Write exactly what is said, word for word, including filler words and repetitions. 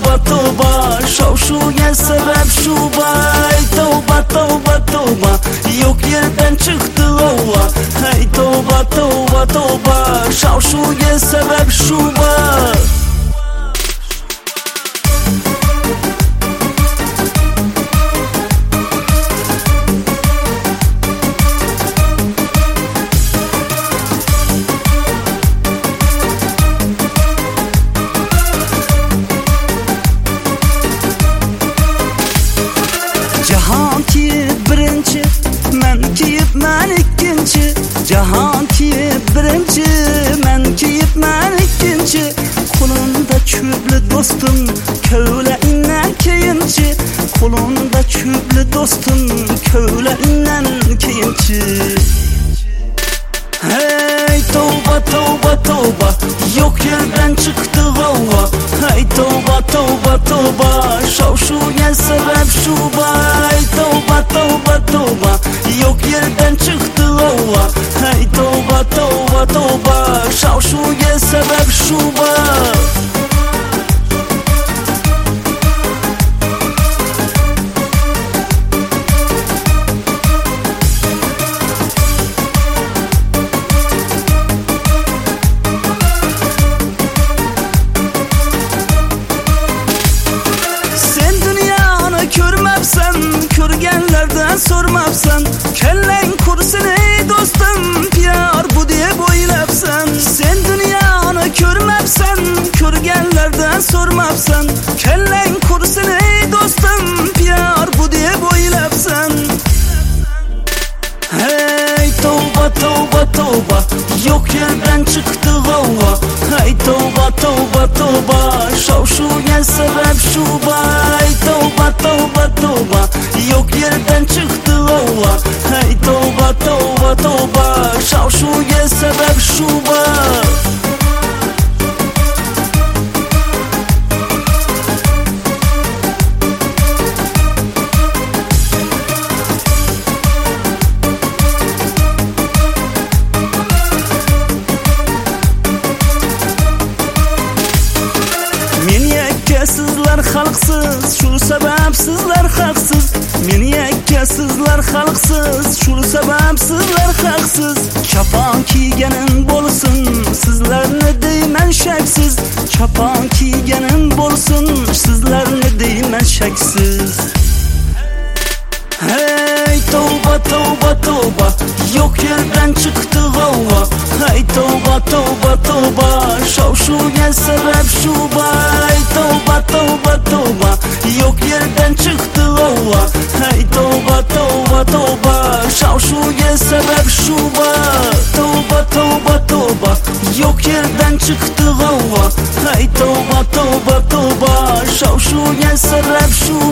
tavba tavba, şavşuya sebep şuba. Hey tavba tavba tavba, yok yerden çıktı ova. Hey tavba tavba tavba, şavşuya sebep şuba. Cahan kiyip birinci, men kiyip men ikkinchi. Cahan kiyip birinchi, men kiyip men ikkinchi. Qo'limda cho'pli do'stim, ko'ylagingdan keyinchi. Qo'limda cho'pli do'stim, ko'ylagingdan keyinchi. Hey tavba tavba tavba, yok yerden çıktı hava. Hey tavba tavba tavba, şavşuya sebep şuba. Hey tavba tavba tavba, yok yerden çıktı hava. Hey tavba tavba tavba, şavşuya sebep şuba. Körgenlerden sormapsan, kellen kursun ey dostum, piyar bu diye boylapsan. Sen dünyanı körmepsen, körgenlerden sormapsan, kellen kursun ey dostum, piyar bu diye boylapsan. Hey tavba tavba tavba, yok yerden çıktı hava. Hey tavba tavba tavba, şavşuya sebep şuba. Hey tavba tavba tavba, yok yerden çıktı hava. Hey tavba tavba tavba, şavşuya sebep şuba. Men yakka sizlar xalqsiz, shu sabab sizlar haqsiz. Men yakka sizlar xalqsiz, shu sabab sizlar haqsiz. Chopon kiyganim bo'lsin, sizlarni deyman shaksiz. Chopon kiyganim bo'lsin, sizlarni deyman shaksiz. Hey tavba tavba tavba, yok yerden çıktı hava. Hey tavba tavba tavba, şavşuya sebep şuba. Hey tavba tavba tavba, yok yerden çıktı hava. Hey tavba tavba tavba, şavşuya sebep şuba. Tavba tavba tavba, yok yerden çıktı hava. Hey tavba tavba tavba, şavşuya sebep şuba.